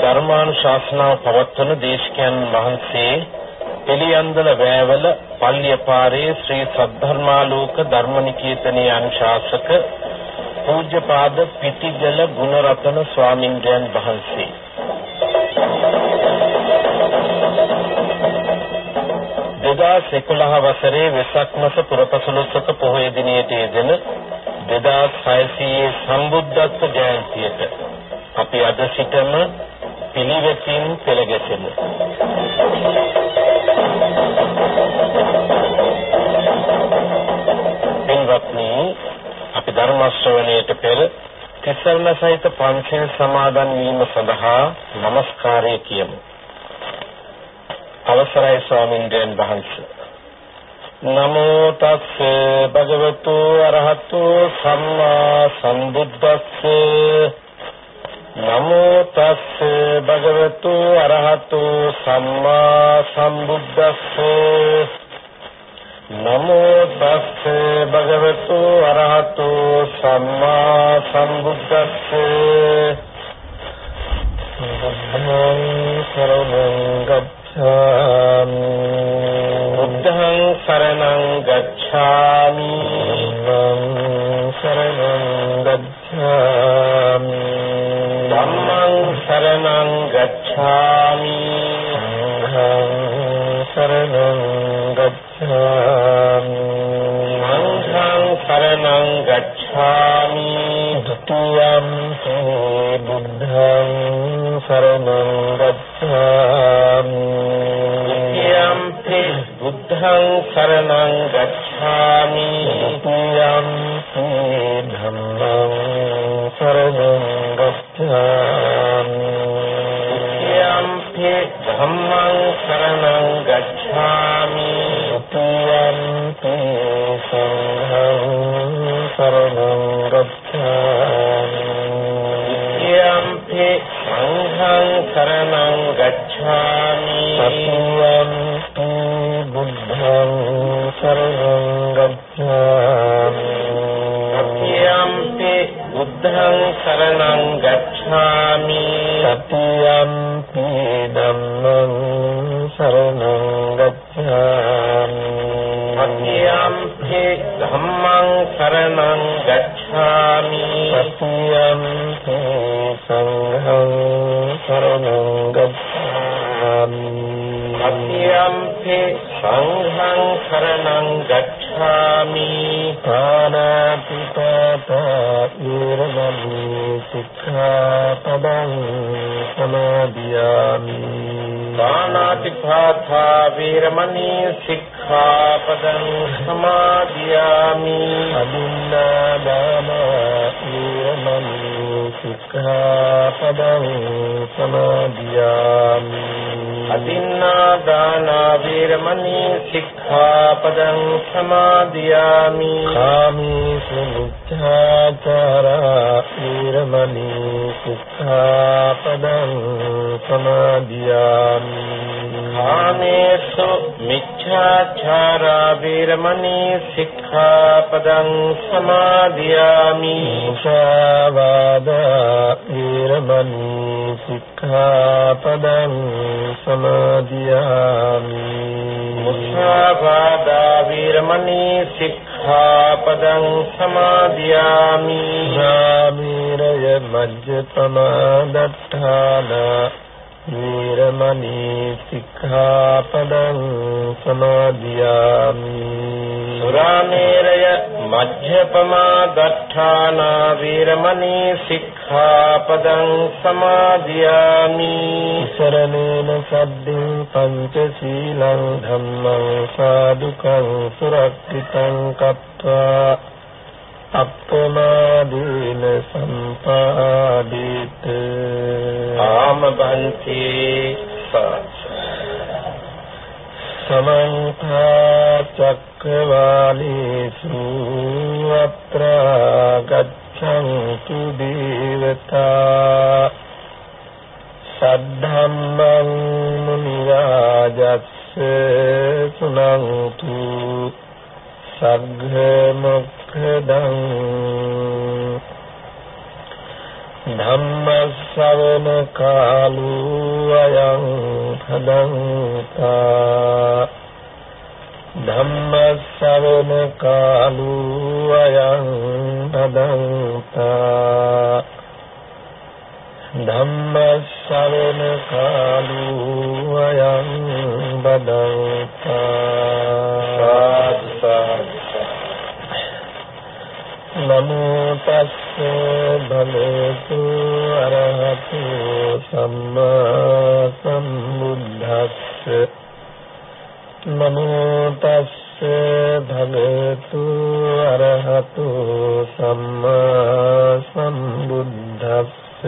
ධර්මානුශාසනාව පවත්වන දේශකයන් වහන්සේ එළියන්දල වෑවල පල්ලියපාරේ ශ්‍රී සද්ධර්මාලෝක ධර්මනිකේතනයේ අනුශාසක පූජ්‍යපාද පිටිගල ගුණරත්න ස්වාමින්වයන් වහන්සේ 2011 වසරේ වෙසක් මාස පුරපසළොස්වක පොහොය දිනයට යෙදෙන 2600 සම්බුද්ධත්ව ජයන්තියට අපි අද සිටම පිළිවෙතින් පෙළගැසෙමු. පින්වත්නි, අපි ධර්ම ශ්‍රවණයට පෙර තිසරණ සහිත පංචශීල සමාදන් වීම සඳහා নমස්කාරය කියමු. අවසරයි ස්වාමින්වයන් වහන්සේ. නමෝ තස්ස භගවතු අරහතු සම්මා සම්බුද්දස්ස. නමෝ තස්ස භගවතු අරහතු සම්මා සම්බුද්දස්ස. නමෝ තස්ස භගවතු අරහතු සම්මා සම්බුද්දස්ස. බුද්ධං සරණං ගච්ඡාමි. බුද්ධං සරණං ගච්ඡාමි. ධම්මං සරණං ගච්ඡාමි. ධම්මං සරණං ගච්ඡාමි. සංඝං සරණං ගච්ඡාමි. සංඝං සරණං ගච්ඡාමි. ဒုတိယံ බුද්ධං සරණං ගච්ඡාමි. ဒုတိယံ බුද්ධං සරණං ගච්ඡාමි. ဒုတိယံ ධම්මං සරණං ගච්ඡාමි. ဒုတိယံ ධම්මං සරණං ගච්ඡාමි. ဒုတိယံ සංඝං සරණං ගච්ඡාමි. ဒုတိယံ සංඝං සරණං ගච්ඡාමි. တတိယံ බුද්ධං සරණං ගච්ඡාමි. තතියම්පි බුද්ධං සරණං ගච්ඡාමි. තතියම්පි ධම්මං සරණං ගච්ඡාමි. තතියම්පි ධම්මං සරණං ගච්ඡාමි. තතියම්පි සංඝං සරණං ගච්ඡාමි. තතියම්පි සංඝං සරණං ගච්ඡාමි. පාණාතිපාතා වේරමණී සික්ඛාපදං සමාදියාමි. පාණාතිපාතා වේරමණී සික්ඛාපදං සමාදියාමි. අදින්නාදාන වේරමණී සික්ඛාපදං සමාදියාමි. අදින්නාදාන වේරමණී සික්ඛාපදං සමාදියාමි. කාමීසු මිච්ඡාචාරා වේරමණී සික්ඛාපදං සමාදියාමි. කාමීසු මිච්ඡාචාරා වේරමණී සික්ඛාපදං සමාදියාමි. මුසාවාදා වේරමණී සික්ඛාපදං සමාදියාමි. මුසාවාදා වේරමණී සික්ඛාපදං සමාදියාමි. සාමීරය මජ්ජපමාදට්ඨාන වේරමණී සික්ඛාපදං සමාදියාමි. සුරාමේරය මජ්ජපමාදට්ඨාන වේරමණී සික්ඛාපදං සමාදියාමි. සරණේන සද්දින් පංචශීලං ධම්මං සාදුකං සුරක්ෂිතං කତ୍වා අප්පමාදීන සම්පාදිත. ආමබන්ති සමන්ත චක්කවාලේසු අත්‍රා ගච්ඡන්තු දේවතා. සද්ධම්මං මුනි රාජස්ස සුනන්තු සග්ග මොක්ඛදං ධම්මස්සවන කාලෝ අයං භදංතා ධම්මස්සවන කාලෝ අයං භදංතා ධම්මස්සවන කාලෝ අයං භදංතා නමෝ තස්ස භගවතු අරහතු සම්මා සම්බුද්දස්ස නමෝ තස්ස භගවතු අරහතු සම්මා සම්බුද්දස්ස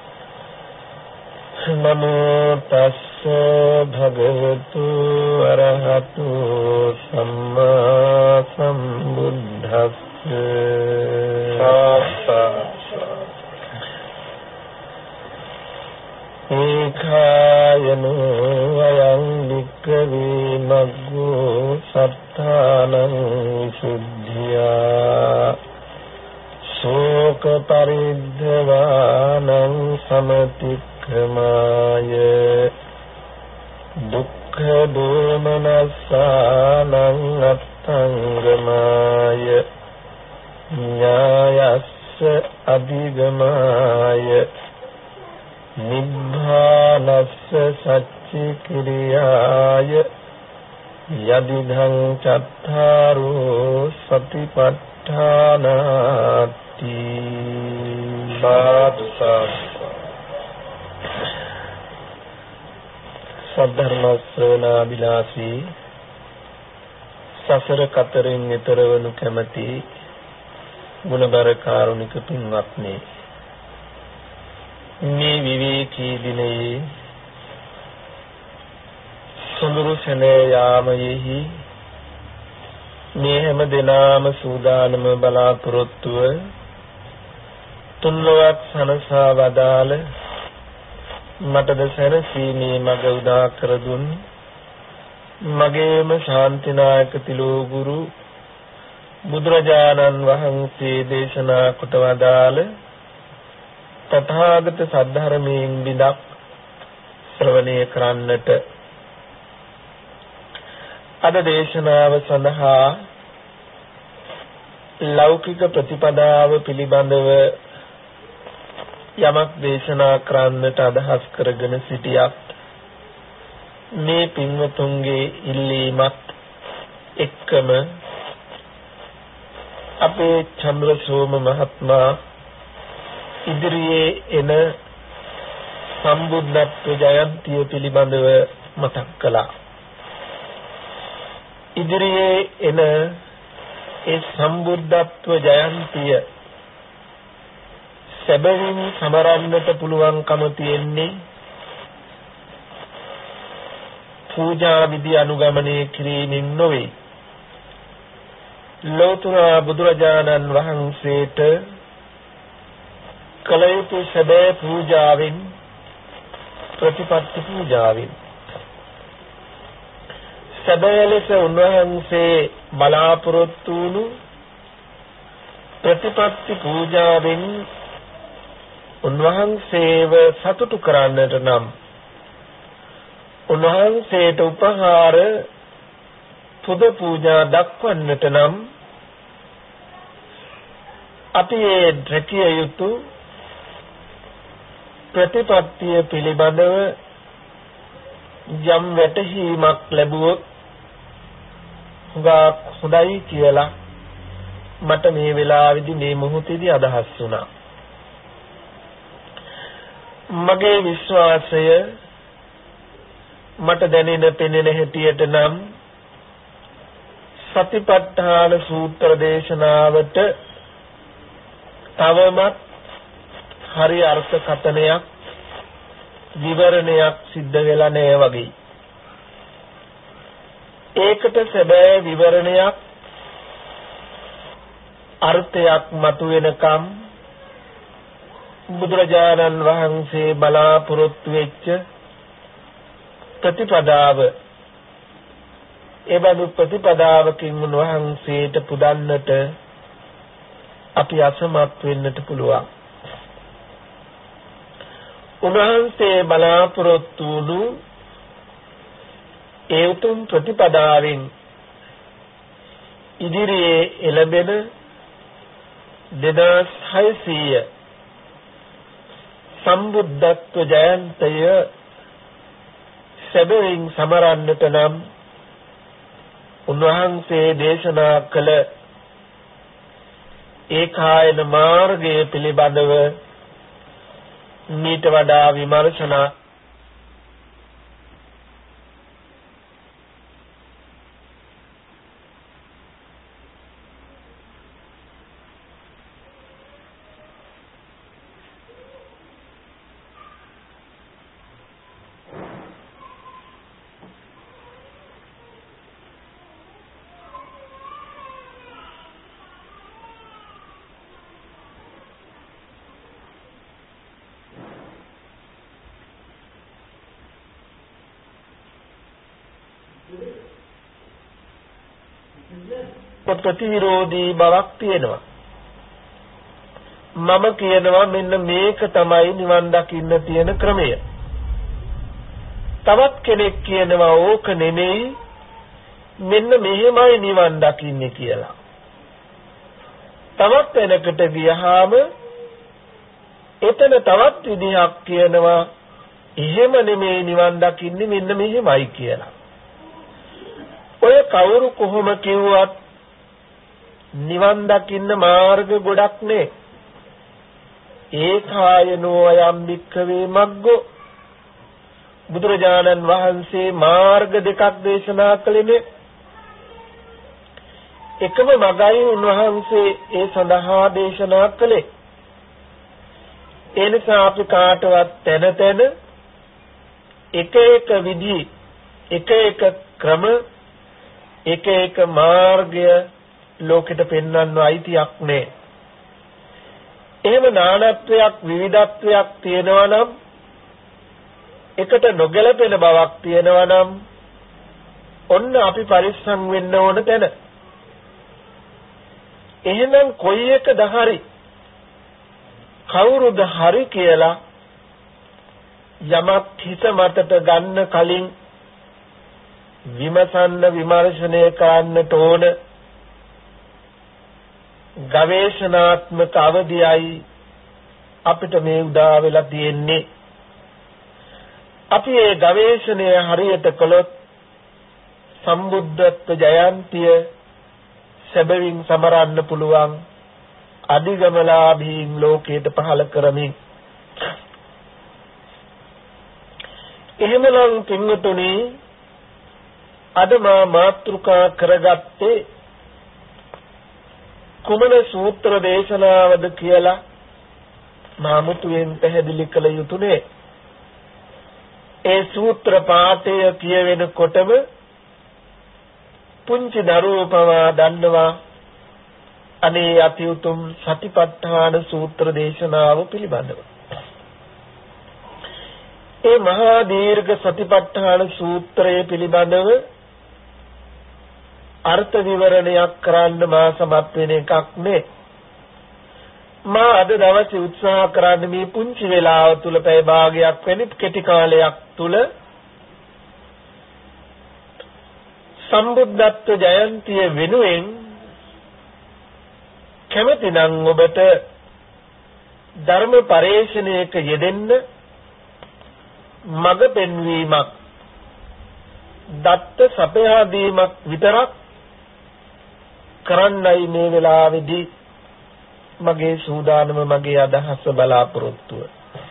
නමෝ තස්ස භගවතු අරහතු සම්මා සම්බුද්දස්ස ඒකායනෝ අයං වික්ඛවේ මග්ගෝ සත්තානං සුද්ධියා ශෝක පරිද්ධවානං සමතික්ඛමාය දුක්ඛ දෝමනස්සානං අත්තංගමාය ඥායස්ස අධිගමාය නිබ්බානස්ස සච්චි කිරියාය යදිධං චත්තාරෝ සතිපට්ඨානාති සාදු සද්ධර්ම ශ්‍රවණාබිලාසී සසර කතරින් ඈතර වනු කැමැති ගුණබර කාරුණික පින්වත්නි, මේ විවේකී දිනයේ සොඳුරු සෙනෙහ යාමයෙහි මේ හැම දිනම සූදානම බලාපොරොත්තුව තුන්ලොවක් සනසා වදාළ මටද සැනසීමේ මඟ උදා කර දුන් මගේම ශාන්තිනායක තිලෝ ගුරු බුදුරජාණන් වහන්සේ දේශනා කොට වදාළ තථාගත සද්ධර්මයෙන් බිඳක් ශ්‍රවණය කරන්නට අද දේශනාව සඳහා ලෞකික ප්‍රතිපදාව පිළිබඳව යමක් දේශනා කරන්නට අදහස් කරගෙන සිටියක් මේ පින්වතුන්ගේ ඉල්ලීමත් එක්කම අපේ චන්ද්‍රසෝම මහත්මයා ඉදිරියේ එන සම්බුද්ධත්ව ජයන්තිය පිළිබඳව මතක් කළා. ඉදිරියේ එන ඒ සම්බුද්ධත්ව ජයන්තිය සැබවින් සමරන්නට පුළුවන්කම තියෙන්නේ පූජා විධි අනුගමනය කිරීමෙන් නොවේ. ලෝතර බුදුරජාණන් වහන්සේට කළ යුතු සැබෑ පූජාවෙන් ප්‍රතිපත්ති පූජාවෙන් සැබෑ ලෙස උන්වහන්සේ බලාපොරොත්තු වුණු ප්‍රතිපත්ති පූජාවෙන් උන්වහන්සේව සතුටු කරන්නට නම් උන්වහන්සේට උපහාර පුද පූජා දක්වන්නට නම් අපි ඒ රැකිය යුතු ප්‍රතිපත්තිය පිළිබඳව යම් වැටහීමක් ලැබුවොත් හොඳයි කියලා මට මේ වෙලාවේදී මේ මොහොතේදී අදහස් වුණා. මගේ විශ්වාසය මට දැනෙන පෙනෙන හැටියට නම් සතිපට්ඨාන සූත්‍ර දේශනාවට තවමත් හරි අර්ථකථනයක් විවරණයක් සිද්ධ වෙලා නැහැ වගේ. ඒකට සැබෑ විවරණයක් අර්ථයක් මතුවෙනකම් බුදුරජාණන් වහන්සේ බලාපොරොත්තු වෙච්ච ප්‍රතිපදාව එබඳු ප්‍රතිපදාවකින් උන්වහන්සේට පුදන්නට අපි අසමත් වෙන්නට පුළුවන්. උන්වහන්සේ බලාපොරොත්තු වූ ඒ උතුම් ප්‍රතිපදාවෙන් ඉදිරියේ එළඹෙන 2600 සම්බුද්ධත්ව ජයන්තය සැබවින් සමරන්නට නම් උන්වහන්සේ දේශනා කළ ඒකායන මාර්ගය පිළිබඳව මීට වඩා විමර්ශනා ප්‍රතිවිරෝධී බවක් තියෙනවා. මම කියනවා මෙන්න මේක තමයි නිවන් දකින්න තියෙන ක්‍රමය. තවත් කෙනෙක් කියනවා ඕක නෙමෙයි මෙන්න මෙහෙමයි නිවන් දකින්නේ කියලා. තවත් වෙනකට ගියහම එතන තවත් විදිහක් කියනවා එහෙම නෙමෙයි නිවන් දකින්නේ මෙන්න මෙහෙමයි කියලා. ඔය කවුරු කොහොම කිව්වත් නිවන් දකින්න මාර්ග ගොඩක් නේ. ඒකායනෝ අයම් භික්ඛවේ මග්ගෝ බුදුරජාණන් වහන්සේ මාර්ග දෙකක් දේශනා කළේ. එකම මගයි උන්වහන්සේ ඒ සඳහා දේශනා කළේ. ඒ නිසා අපි කාටවත් තැන තැන එක එක විදි එක එක ක්‍රම එක එක මාර්ගය ලෝකෙට පෙන්වන්න අයිතියක් නැහැ. එහෙම නානත්වයක් විවිධත්වයක් තියෙනවා නම් එකට නොගැලපෙන බවක් තියෙනවා නම් ඔන්න අපි පරිස්සම් වෙන්න ඕන තැන. එහෙනම් කොයි එකද හරි කවුරුද හරි කියලා යමක් හිත මතට ගන්න කලින් විමසන්න විමර්ශනය කරන්නට ඕන. ගවේෂණාත්මක අවධියයි අපිට මේ උදා වෙලා තියෙන්නේ. අපි මේ ගවේෂණය හරියට කළොත් සම්බුද්ධත්ව ජයන්තිය සැබවින් සමරන්න පුළුවන් අධිගමලාභීන් ලෝකයට පහළ කරමින්. එහෙමනම් පින්වතුනි අද මා මාතෘකා කරගත්තේ කුමන සූත්‍ර දේශනාවද කියලා මාමුතුෙන් පැහැදිලි කළ යුතුනේ. ඒ සූත්‍ර පාඨය කියවෙනකොටම පුංචි දරුවෝ පවා දන්නවා අනේ අති උතුම් සතිපට්ඨාන සූත්‍ර දේශනාව පිළිබඳව. ඒ මහා දීර්ඝ සතිපට්ඨාන සූත්‍රය පිළිබඳව අර්ථ විවරණයක් කරන්න මා සමත් වෙන එකක් නේ. මා අද දවසේ උත්සාහ කරන්නේ මේ පුංචි වෙලාව තුල පැය භාගයක් වෙන කෙටි කාලයක් තුල සම්බුද්ධත්ව ජයන්තිය වෙනුවෙන් කැමතිනම් ඔබට ධර්ම පරේෂණයක යෙදෙන්න මඟ පෙන්වීමක් දත්ත සපයා දීමක් විතරක් කරන්නයි මේ වෙලාවේදී මගේ සූදානම මගේ අදහස බලාපොරොත්තුව.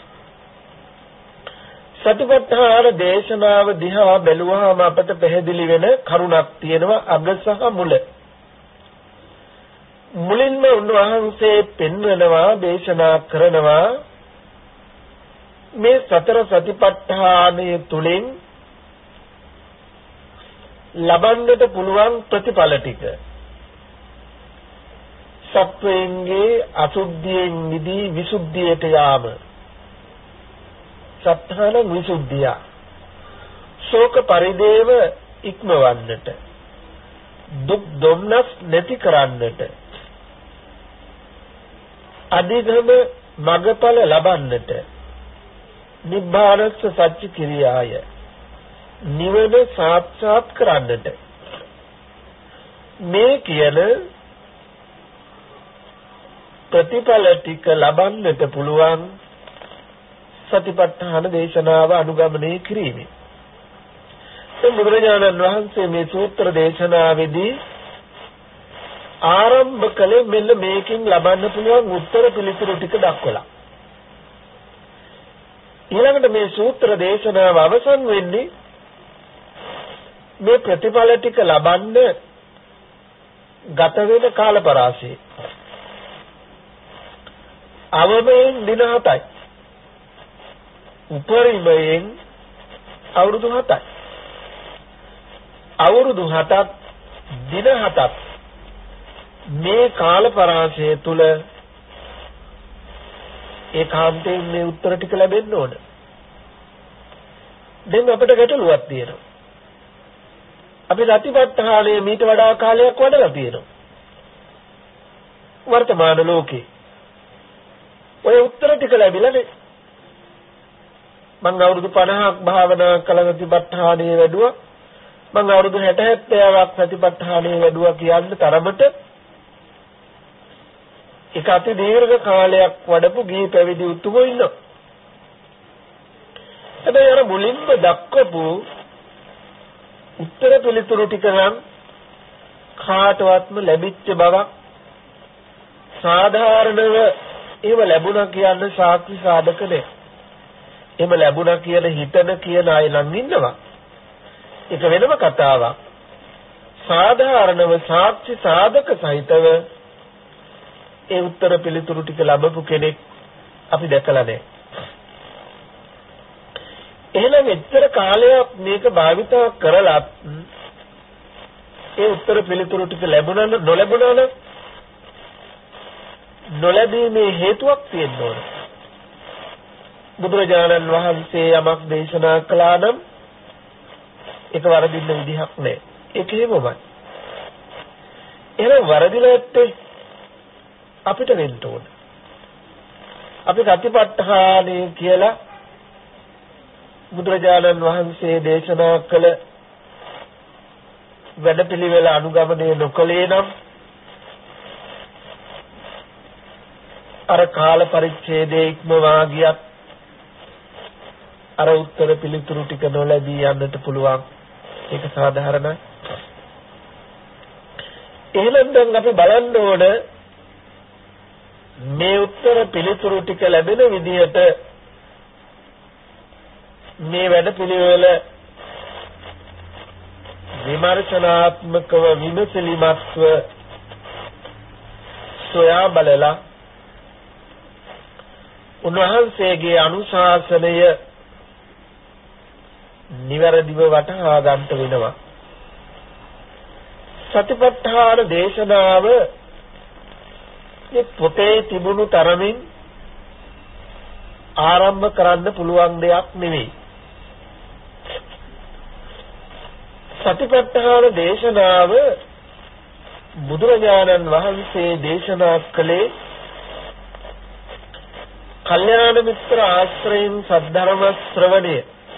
සතිපට්ඨාන දේශනාව දිහා බැලුවාම අපට පැහැදිලි වෙන කරුණක් තියෙනවා අග සහ මුල. මුලින්ම උන්වහන්සේ පෙන්වනවා දේශනා කරනවා මේ සතර සතිපට්ඨානයේ තුලින් ලබන්නට පුළුවන් ප්‍රතිඵල ටික. සත්වයන්ගේ අසුද්ධියෙන් නිදී විසුද්ධියට යාම. සත්‍තන විසුද්ධිය. ශෝක පරිදේව ඉක්මවන්නට. දුක් දුම්නස් නැති කරන්නට. අධිගම මගඵල ලබන්නට. නිබ්බානස්ස සච්ච කිරියාය නිවන සාක්ෂාත් කරන්නට මේ කියන ප්‍රතිඵල ටික ලබන්නට පුළුවන් සතිපට්ඨාන දේශනාව අනුගමනය කිරීමෙන්. බුදුරජාණන් වහන්සේ මේ සූත්‍ර දේශනාවේදී ආරම්භ කළේ මෙන්න මේකෙන් ලබන්න පුළුවන් උත්තර පිළිතුරු ටික දක්වලා. ඊළඟට මේ සූත්‍ර දේශනාව අවසන් වෙන්නේ මේ ප්‍රතිඵල ටික ලබන්න ගත වෙන කාල පරාසය. අවමයෙන් දින 7යි. උපරිමයෙන් අවුරුදු 7යි. අවුරුදු 7ක් දින 7ක් මේ කාල පරාසය තුල ඒකාන්තයෙන් මේ උත්තර ටික ලැබෙන්න ඕන. දැන් අපිට ගැටලුවක් තියෙනවා. අපි සතිපට්ඨානයේ මීට වඩා කාලයක් වඩලා තියෙනවා. වර්තමාන ලෝකේ ඔය උත්තර ටික ලැබිලානේ. මම අවුරුදු 50ක් භාවනා කළ සතිපට්ඨානයේ වැඩුවා. මම අවුරුදු 60-70ක් සතිපට්ඨානයේ වැඩුවා කියන තරමට ඒක අති දීර්ඝ කාලයක් වඩපු ගිහි පැවිදි උතුමෝ ඉන්නවා. හැබැයි අර මුලින්ම දක්වපු උත්තර පිළිතුරු ටික නම් කාටවත්ම ලැබිච්ච බවක් සාධාරණව ඒව ලැබුණා කියන්නේ සාක්ෂි සාධක නේ. එහෙම ලැබුණා කියන හිතන කියන අය නම් ඉන්නවා. ඒක වෙනම කතාවක්. සාධාරණව සාක්ෂි සාධක සහිතව ඒ උත්තර පිළිතුරු ටික ලැබපු කෙනෙක් අපි දැකලා නැහැ. එහෙනම් එච්චර කාලයක් මේක භාවිතා කරලා ඒ උත්තර පිළිතුරු ටික ලැබුණා නොලැබුණා නම් නොලැබීමේ හේතුවක් තියෙන්න ඕන. බුදුරජාණන් වහන්සේ යමක් දේශනා කළා නම් ඒක වරදින්න විදිහක් නැහැ. ඒක හේමමයි. එහෙනම් වරදිලා ඇත්තේ අපිට වෙන්න ඕන. අපි සතිපට්ඨානය කියලා බුදුරජාණන් වහන්සේ දේශනා කළ වැඩපිළිවෙල අනුගමනය නොකළේ නම් අර කාල පරිච්ඡේදයේ ඉක්මවා ගියත් අර උත්තර පිළිතුරු ටික නොලැබී යන්නට පුළුවන්. ඒක සාධාරණයි. එහෙනම් දැන් අපි බලන්න ඕන මේ උත්තර පිළිතුරු ටික ලැබෙන විදිහට මේ වැඩපිළිවෙල විමර්ශනාත්මකව විමසිලිමත්ව සොයා බලලා උන්වහන්සේගේ අනුශාසනය නිවැරදිව වටහා ගන්නට වෙනවා. සතිපට්ඨාන දේශනාව මේ පොතේ තිබුණු තරමින් ආරම්භ කරන්න පුළුවන් දෙයක් නෙවෙයි. සතිපට්ඨාන දේශනාව බුදුරජාණන් වහන්සේ දේශනා කළේ කල්යාණ මිත්‍ර ආශ්‍රයෙන් සද්ධර්ම ශ්‍රවණය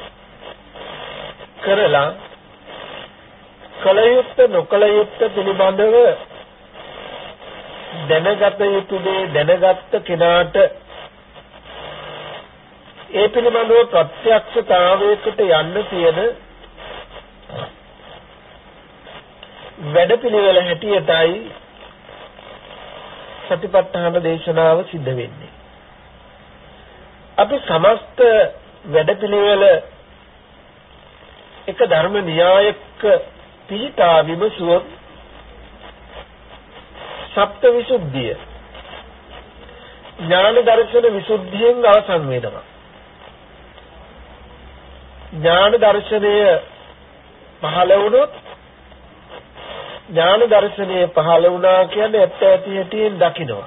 කරලා කලයුත්ත නොකලයුත්ත පිළිබඳව දැනගත යුතු දේ දැනගත්ත කෙනාට ඒ පිළිබඳව ප්‍රත්‍යක්ෂතාවයකට යන්න තියෙන වැඩපිළිවෙල හැටියටයි සතිපට්ඨාන දේශනාව සිද්ධ වෙන්නේ. අපි සමස්ත වැඩපිළිවෙල එක ධර්ම න්‍යායක පිළිපදා විමසුවොත් සප්ත විසුද්ධිය ඥාන දර්ශන විසුද්ධියෙන් අවසන් වෙනවා. ඥාන දර්ශනය පහළ වුණොත් ඥාන දර්ශනය පහළ වුණා කියන්නේ ඇත්ත ඇති හැටියෙන් දකිනවා.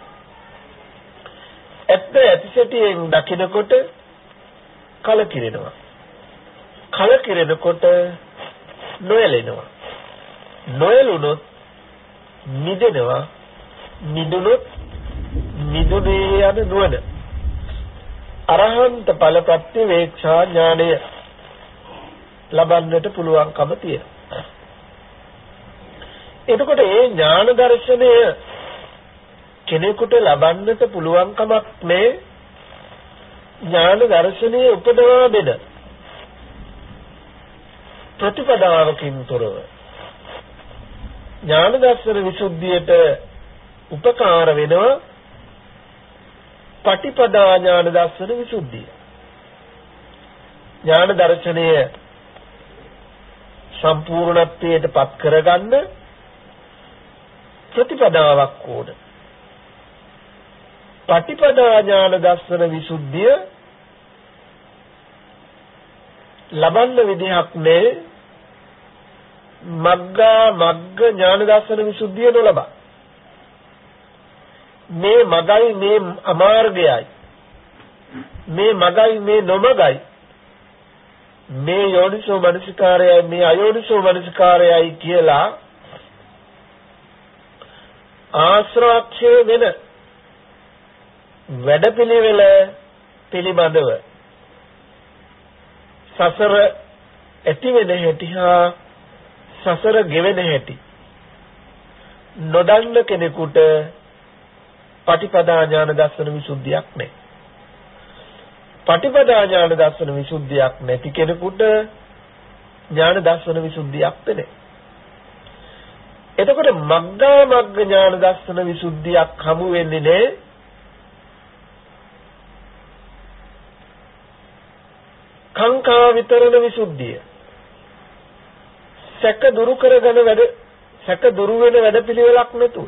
ඇත්ත ඇති හැටියෙන් දකිනකොට කලකිරෙනවා. කලකිරෙනකොට නොයලෙනවා. නොයලුනොත් මිදෙනවා. මිදුනොත් මිදුනේ යන නුවණ. අරහන්ත ඵල ප්‍රත්‍යවේක්ෂා ඥානය ලබන්නට පුළුවන්කම තියෙනවා. එතකොට මේ ඥාන දර්ශනය කෙනෙකුට ලබන්නට පුළුවන් කමක් මේ ඥාන දර්ශනයේ උපදවා දෙන ප්‍රතිපදාවකින් තොරව ඥාන දර්ශන විසුද්ධියට උපකාර වෙනවා පටිපදා ඥාන දර්ශන විසුද්ධිය. ඥාන දර්ශනය සම්පූර්ණත්වයට පත් කරගන්න ප්‍රතිපදාවක් ඕන. පටිපදා ඥාන දර්ශන විසුද්ධිය ලබන්න විදිහක් නේ මග්ගා මග්ග ඥාන දර්ශන විසුද්ධිය නොලබා. මේ මගයි මේ අමාර්ගයයි මේ මගයි මේ නොමගයි මේ යෝනිසෝ මනසිකාරයයි මේ අයෝනිසෝ මනසිකාරයයි කියලා ආශ්‍රාක්ෂය වෙන වැඩපිළිවෙල පිළිබඳව සසර ඇති වෙන හැටි හා සසර ගෙවෙන හැටි නොදන්න කෙනෙකුට පටිපදා ඥාන දර්ශන විසුද්ධියක් නැහැ. පටිපදා ඥාන දර්ශන විසුද්ධියක් නැති කෙනෙකුට ඥාන දර්ශන විසුද්ධියක් නැහැ. එතකොට මග්ගා මග්ග ඥාන දර්ශන විසුද්ධියක් හමු වෙන්නේ නැහැ. කාංකා විතරණ විසුද්ධිය. සැක දුරු කරගෙන සැක දුරු වෙන වැඩපිළිවෙලක් නැතුව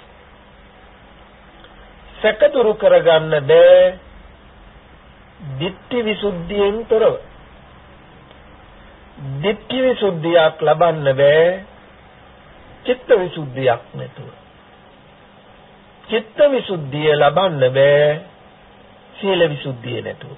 සැක දුරු කරගන්න බෑ ditthi visuddhiyen තොරව. ditthi visuddhiයක් ලබන්න බෑ චිත්ත විසුද්ධියක් නැතුව. චිත්ත විසුද්ධිය ලබන්න බෑ සීල විසුද්ධිය නැතුව.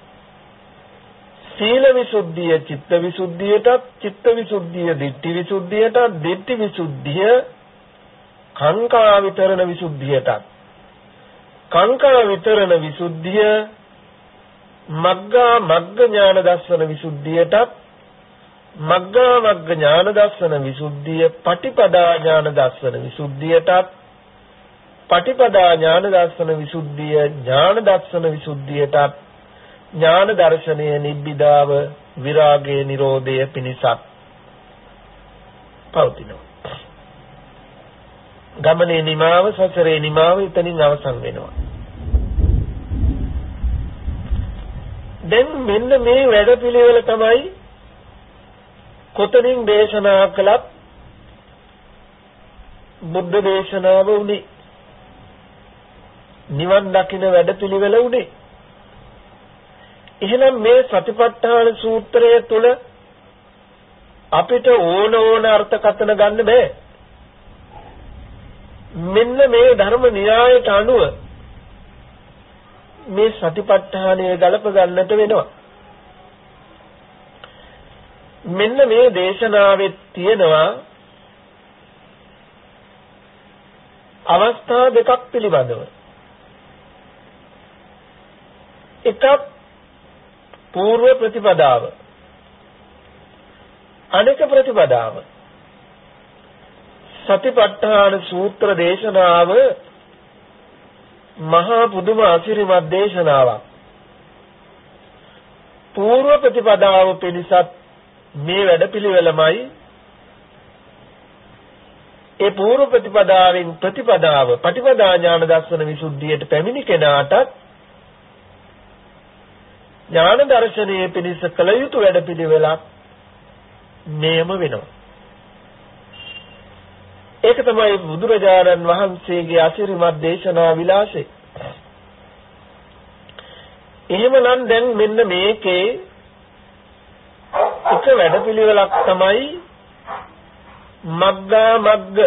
සීල විසුද්ධිය චිත්ත විසුද්ධියටත් චිත්ත විසුද්ධිය ditthi විසුද්ධියටත් ditthi විසුද්ධිය කාංකා විතරණ විසුද්ධියටත් කාංකා විතරණ විසුද්ධිය මග්ගා මග්ග ඥාන දර්ශන විසුද්ධියටත් මග්ගා මග්ග ඥාන දර්ශන විසුද්ධිය පටිපදා ඥාන දර්ශන විසුද්ධියටත් පටිපදා ඥාන දර්ශන විසුද්ධිය ඥාන දර්ශන විසුද්ධියටත් ඥාන දර්ශනය නිබ්බිදාව විරාගයේ නිරෝධය පිණිසත් පවතිනවා. ගමනේ නිමාව සසරේ නිමාව එතනින් අවසන් වෙනවා. දැන් මෙන්න මේ වැඩපිළිවෙල තමයි කොතනින් දේශනා කළත් බුද්ධ දේශනාව උනේ. නිවන් දකින්න වැඩපිළිවෙල උනේ. එහෙනම් මේ සතිපට්ඨාන සූත්‍රය තුල අපිට ඕන අර්ථකථන ගන්න බෑ. මෙන්න මේ ධර්ම න්‍යායට අනුව මේ සතිපට්ඨානය ගලප ගන්නට වෙනවා. මෙන්න මේ දේශනාවේ තියෙනවා අවස්ථා දෙකක් පිළිබඳව. එකක් పూర్ව ප්‍රතිපදාව, අනෙක ප්‍රතිපදාව. සතිපට්ඨාන සූත්‍ර දේශනාව මහා පුදුම අසිරිමත් දේශනාවක්. పూర్ව ප්‍රතිපදාව පිණිසත් මේ වැඩපිළිවෙලමයි. ඒ పూర్ව ප්‍රතිපදාවෙන් ප්‍රතිපදාව පටිපදා ඥාන දර්ශන විසුද්ධියට පැමිණි කෙනාටත් ඥාන දර්ශනයේ පිණිස කළ යුතු වැඩපිළිවෙලක් මේම වෙනවා. ඒක තමයි බුදුරජාණන් වහන්සේගේ අසිරිමත් දේශනා විලාසය. එහෙමනම් දැන් මෙන්න මේකේ එක වැඩපිළිවෙලක් තමයි මග්ගා මග්ග.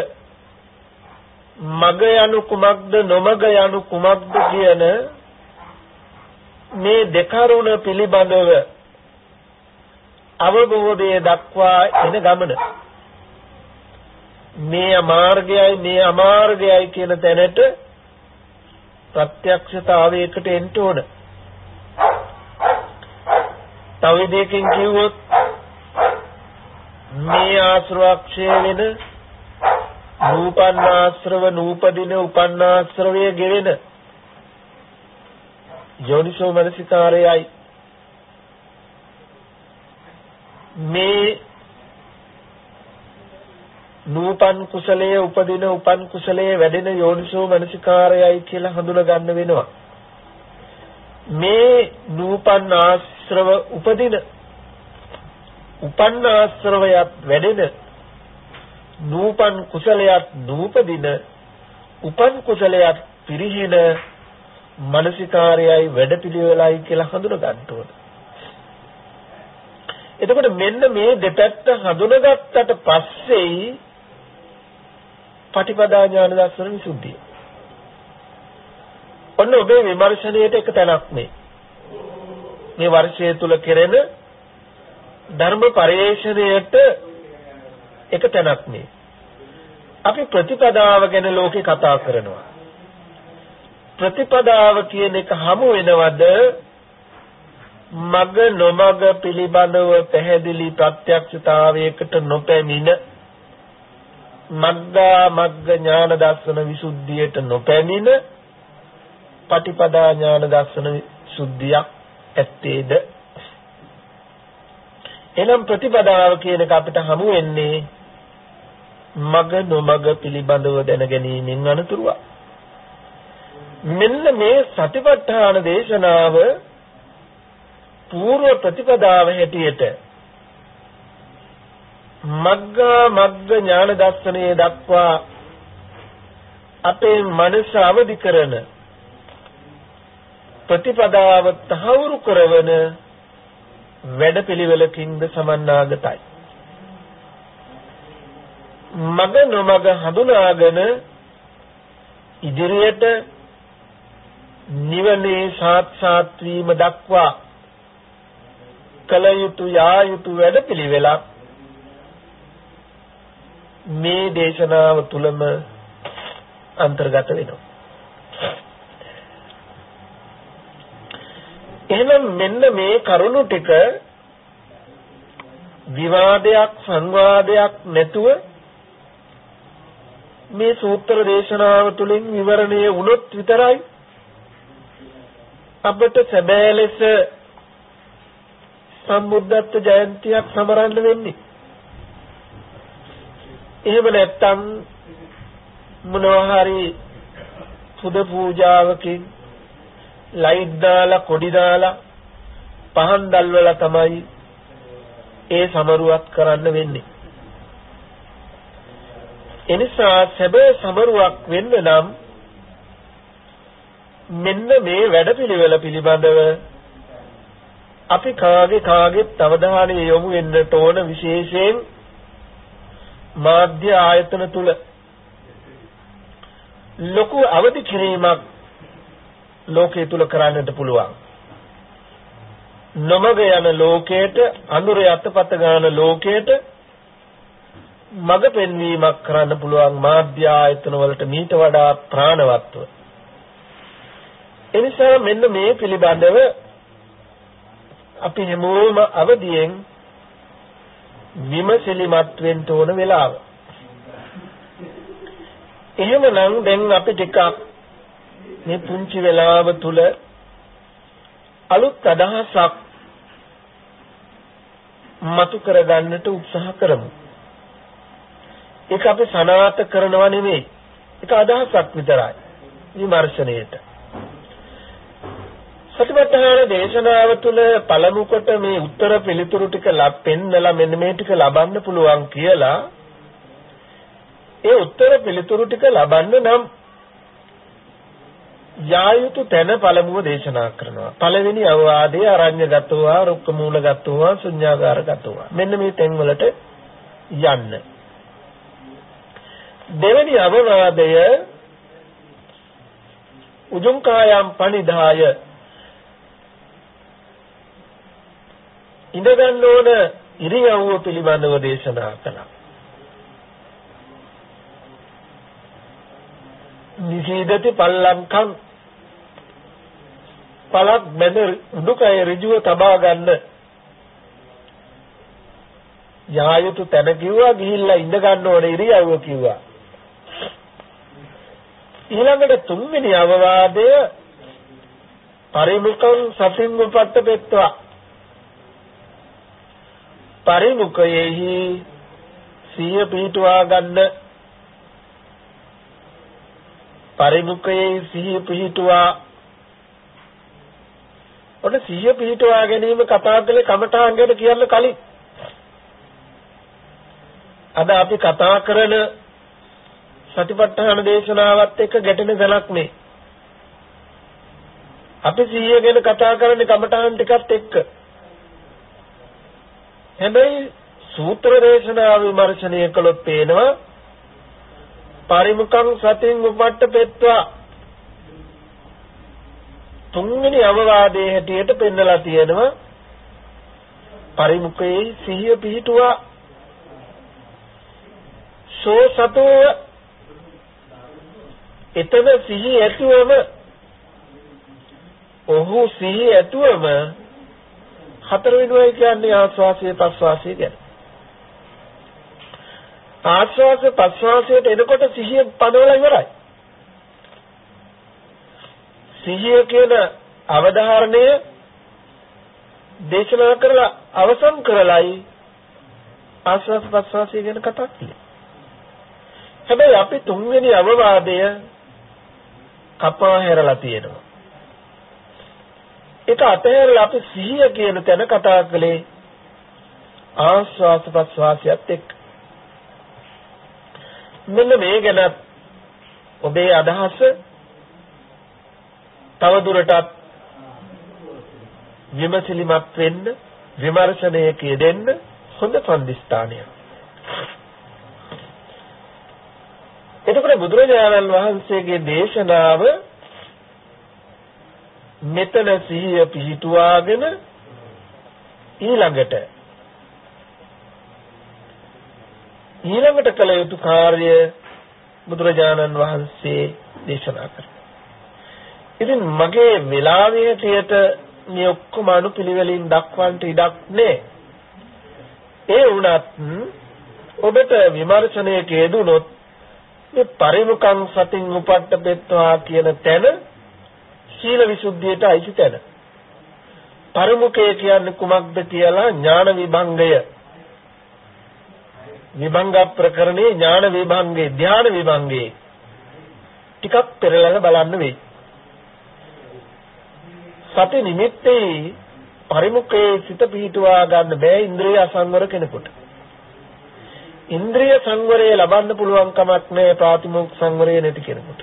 මග යනු කුමක්ද නොමග යනු කුමක්ද කියන මේ දෙකරුණ පිළිබඳව අවබෝධය දක්වා එන ගමන. මේ මාර්ගයයි මේ අමාර්ගයයි කියන තැනට ප්‍රත්‍යක්ෂතාවයකට එන්න ඕන. තව විදිහකින් කිව්වොත් මේ ආශ්‍රවක්ෂය වෙන නූපන්නාශ්‍රව නූපදින උපන්නාශ්‍රවය ගෙවෙන යෝනිසෝ මනසිකාරයයි මේ නූපන් කුසලයේ උපදින උපන් කුසලයේ වැඩෙන යෝනිසෝ මනසිකාරයයි කියලා හඳුනා ගන්න වෙනවා. මේ නූපන් ආශ්‍රව උපදින උපන් ආශ්‍රවයත් වැඩෙන නූපන් කුසලයක් නූපදින උපන් කුසලයක් පිරිහින මනසිකාරයයි වැඩපිළිවෙලයි කියලා හඳුනා ගන්න ඕන. එතකොට මෙන්න මේ දෙපැත්ත හඳුනාගත්තට පස්සේ පටිපදා ඥාන දර්ශන විසුද්ධිය. ඔන්න ඔබේ විමර්ශනයේට එක තැනක් මේ වර්ෂය තුල කෙරෙන ධර්ම පරිශ්‍රණයට එක තැනක් අපි ප්‍රතිපදාව ගැන ලෝකේ කතා කරනවා. ප්‍රතිපදාව කියන එක හමු වෙනවද මග නොමග පිළිබඳව පැහැදිලි ප්‍රත්‍යක්ෂතාවයකට නොපැමිණ මග්ගා මග්ග ඥාන දර්ශන විසුද්ධියට නොපැමිණ පටිපදා ඥාන දර්ශන සුද්ධියක් ඇත්තේද? එනම් ප්‍රතිපදාව කියන එක අපිට හමු වෙන්නේ මග නොමග පිළිබඳව දැනගැනීමෙන් අනතුරුව. මෙන්න මේ සතිපට්ඨාන දේශනාව పూర్ව ප්‍රතිපදාව හැටියට මග්ගා මග්ග ඥාන දර්ශනයේ දක්වා අපේ මනස අවදි කරන ප්‍රතිපදාව තහවුරු කරන වැඩපිළිවෙලකින්ද සමන්නාගතයි. මග නොමග හඳුනාගෙන ඉදිරියට නිවනේ සාක්ෂාත් වීම දක්වා කල යුතු යා යුතු වැඩපිළිවෙලක් මේ දේශනාව තුලම අන්තර්ගත වෙනවා. එහෙනම් මෙන්න මේ කරුණු ටික විවාදයක් සංවාදයක් නැතුව මේ සූත්‍ර දේශනාව තුළින් විවරණය වුණොත් විතරයි අපට සැබෑ ලෙස සම්බුද්ධත්ව ජයන්තියක් සමරන්න වෙන්නේ. එහෙම නැත්නම් මොනවා හරි පුද පූජාවකින් ලයිට් දාලා කොඩි දාලා පහන් දැල්වලා තමයි ඒ සමරුවක් කරන්න වෙන්නේ. එනිසා සැබෑ සමරුවක් වෙන්න නම් මෙන්න මේ වැඩපිළිවෙල පිළිබඳව අපි කාගෙත් අවධානය යොමු වෙන්නට ඕන. විශේෂයෙන් මාධ්‍ය ආයතන තුල ලොකු අවදි කිරීමක් ලෝකයේ තුල කරන්නට පුළුවන්. නොමග යන ලෝකයට අඳුරේ අතපත ගන්න ලෝකයට මඟ පෙන්වීමක් කරන්න පුළුවන් මාධ්‍ය ආයතන වලට මීට වඩා ප්‍රාණවත්ව. එනිසා මෙන්න මේ පිළිබඳව අපි හැමෝම අවදියෙන් විමසිලිමත් වෙන්න ඕන වෙලාව. එහෙමනම් දැන් අපි ටිකක් මේ පුංචි වෙලාව තුල අලුත් අදහසක් මතු කරගන්නට උත්සාහ කරමු. ඒක අපි සනාථ කරනව නෙමෙයි. ඒක අදහසක් විතරයි විමර්ශනයේට. සතිපට්ඨාන දේශනාව තුළ පළමු කොට මේ උත්තර පිළිතුරු ටික පෙන්නලා මෙන්න මේ ටික ලබන්න පුළුවන් කියලා ඒ උත්තර පිළිතුරු ටික ලබන්න නම් යායුතු තැන පළමුව දේශනා කරනවා. පළවෙනි අවවාදයේ අරඤ්‍යගතෝවා රුක්කමූලගතෝවා ශුඤ්ඤාගාරගතෝවා මෙන්න මේ තැන් වලට යන්න. දෙවෙනි අවවාදය උජුංකායම් පනිදාය ඉඳගන්න ඕන ඉරියව්ව පිළිබඳව දේශනා කළා. නිසීදති පල්ලංකම් පලක් බැඳ උඩුකය ඍජුව තබා ගන්න යායුතු තැන කිව්වා, ගිහිල්ලා ඉඳ ගන්න ඕනේ ඉරියව්ව කිව්වා. ඊළඟට තුන්වෙනි අවවාදය පරිමුඛං සතින් උපට්ඨපෙත්වා. පරිමුඛයෙහි සිහිය පිහිටුවා ගන්න. පරිමුඛයෙහි සිහිය පිහිටුවා. ඔන්න සිහිය පිහිටුවා ගැනීම කතා කළේ කමඨාන් ගැන කියන්න කලින්. අද අපි කතා කරන සතිපට්ඨාන දේශනාවත් එක්ක ගැටෙන දැනක් නේ. අපි සිහිය ගැන කතා කරන්නේ කමඨාන් ටිකත් එක්ක. හැබැයි සූත්‍ර දේශනාව විමර්ශනය කළොත් පේනවා පරිමුඛං සතින් උපට්ඨපෙත්වා තුන්වෙනි අවවාදයේ හැටියට පෙන්නලා තියෙනවා පරිමුඛයේ සිහිය පිහිටුවා සෝ සතෝ එතන සිහිය ඇතුවම ඔහු සිහිය ඇතුවම හතර වෙනුවයි කියන්නේ ආස්වාසය ප්‍රස්වාසය ගැන. ආස්වාස ප්‍රස්වාසයට එනකොට සිහිය පදවලා ඉවරයි. සිහිය කියන අවධාරණය දේශනා කරලා අවසන් කරලායි ආස්වාස ප්‍රස්වාසය ගැන කතා කළේ. හැබැයි අපි තුන්වෙනි අවවාදය කපා හැරලා තියෙනවා. ඒක අතහැරලා අපි සිහිය කියන තැන කතා කළේ ආස්වාස ප්‍රස්වාසයත් එක්ක. මෙන්න මේ ගැන ඔබේ අදහස තව දුරටත් විමසිලිමත් වෙන්න, විමර්ශනයක යෙදෙන්න හොඳ සම්දිස්ථානයක්. එතකොට බුදුරජාණන් වහන්සේගේ දේශනාව මෙතන සිහිය පිහිටුවාගෙන ඊළඟට කළ යුතු කාර්ය බුදුරජාණන් වහන්සේ දේශනා කරා. ඉතින් මගේ වෙලාවේ හැටියට මේ ඔක්කොම අනුපිළිවෙලින් දක්වන්න ඉඩක් නැහැ. ඒ වුණත් ඔබට විමර්ශනයක යෙදුනොත් මේ පරිමුඛං සතින් උපට්ඨපෙත්වා කියන තැන සීල විසුද්ධියට අයිති තැන. පරිමුඛය කියන්නේ කුමක්ද කියලා ඥාන විභංගය. විභංග ප්‍රකරණේ ඥාන විභංගේ ධ්‍යාන විභංගේ ටිකක් පෙරලලා බලන්න වෙයි. සති නිමිත්තේ පරිමුඛයේ සිත පිහිටුවා ගන්න බෑ ඉන්ද්‍රිය අසංවර කෙනෙකුට. ඉන්ද්‍රිය සංවරය ලබන්න පුළුවන් කමක් නැහැ ප්‍රාතිමෝක්ඛ සංවරය නැති කෙනෙකුට.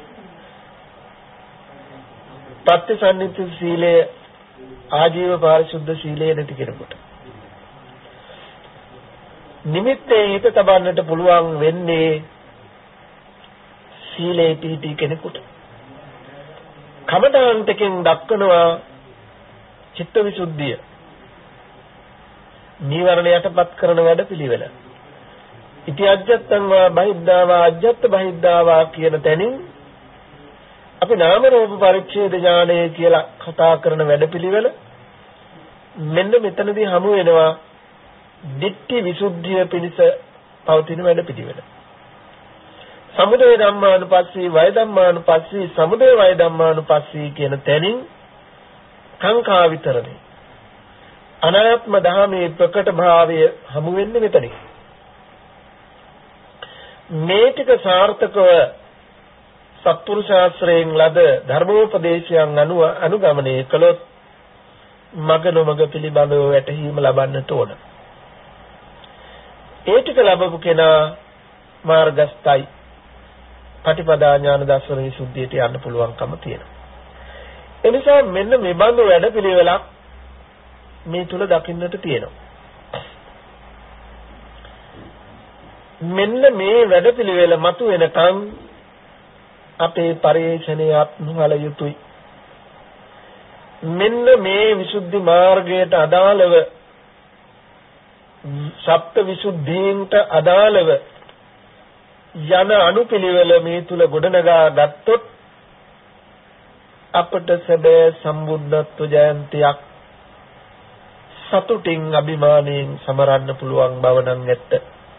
ප්‍රත්‍යසන්නිත සීලය ආජීව පාරිශුද්ධ සීලය නැති කෙනෙකුට. නිමිත්තේ හිත තබන්නට පුළුවන් වෙන්නේ සීලේ පිහිටි කෙනෙකුට. කමඨාන්තකින් දක්වනවා චිත්තවිසුද්ධිය. නීවරණ යටපත් කරන වැඩපිළිවෙල. ඉති අජ්ජත්තං වා බහිද්ධාවා අජ්ජත් බහිද්ධාවා කියන තැනින් අපි නාම රූප පරිච්ඡේද ඥානය කියලා කතා කරන වැඩපිළිවෙල මෙන්න මෙතනදී හමු වෙනවා දිට්ඨි විසුද්ධිය පිණිස පවතින වැඩපිළිවෙල. සමුදය ධම්මානුපස්සී වය ධම්මානුපස්සී සමුදය වය ධම්මානුපස්සී කියන තැනින් සංඛා විතරණය අනාත්ම ධාමයේ ප්‍රකට භාවය හමු වෙන්නේ මෙතනින්. මේ ටික සාර්ථකව සත්පුරුෂ ශාස්ත්‍රයෙන් ලද ධර්මෝපදේශයන් අනුගමනය කළොත් මග නොමග පිළිබඳව වැටහීම ලබන්නට ඕන. ඒ ටික ලැබපු කෙනා මාර්ගස්ථයි පටිපදා ඥාන දර්ශන විසුද්ධියට යන්න පුළුවන්කම තියෙනවා. එනිසා මෙන්න මේ බඳු වැඩපිළිවෙලක් මේ තුල දකින්නට තියෙනවා. මෙන්න මේ වැඩපිළිවෙල මතු වෙනකන් අපේ පරිශ්‍රණය අත්හල යුතුයි. මෙන්න මේ විසුද්ධි මාර්ගයට අදාළව සප්ත විසුද්ධීන්ට අදාළව යන අනුපිළිවෙල මේ තුල ගොඩනගා ගත්තොත් අපට සැබෑ සම්බුද්ධත්ව ජයන්තියක් සතුටින් අභිමාණයෙන් සමරන්න පුළුවන් බව නම් ඇත්ත.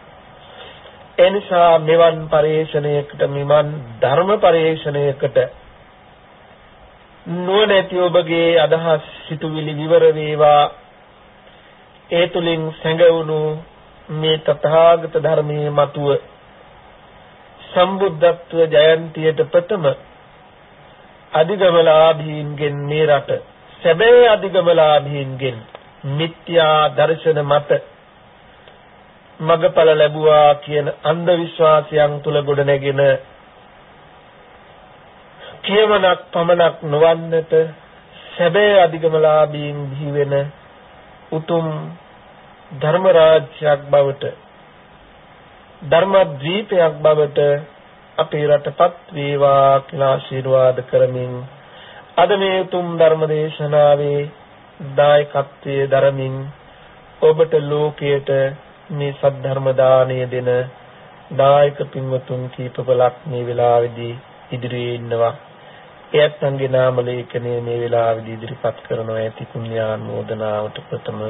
එනිසා මෙවන් පරිශ්‍රණයකට මෙවන් ධර්ම පරිශ්‍රණයකට නොනැති ඔබගේ අදහස් සිතුවිලි විවර වේවා. ඒ තුලින් සැඟවුණු මේ තථාගත ධර්මයේ මතුව සම්බුද්ධත්ව ජයන්තියට ප්‍රථම අධිගමලාභීන්ගෙන් මේ රට සැබෑ අධිගමලාභීන්ගෙන් මිත්‍යා දර්ශන මත මගපල ලැබුවා කියන අන්ධ විශ්වාසයන් තුල ගොඩනැගෙන කියමනක් පමණක් නොවන්නට සැබෑ අධිගමලාභීන් බිහි වෙන උතුම් ධර්ම රාජ්‍යයක් බවට ධර්මද්වීපයක් බවට අපේ රටපත් වේවා කියලා ආශිර්වාද කරමින් අද මේ උතුම් ධර්ම දේශනාවේ දායකත්වයේ දරමින් ඔබට ලෝකයට මේ සද්ධර්ම දාණය දෙන දායක පින්වතුන් කීපවලක් මේ වෙලාවේදී ඉදිරියේ ඉන්නවා. එයත් අංගේ නාම ලේඛනයේ මේ වෙලාවේදී ඉදිරිපත් කරනවා. ඇති පුණ්‍යානුමෝදනාවට ප්‍රථම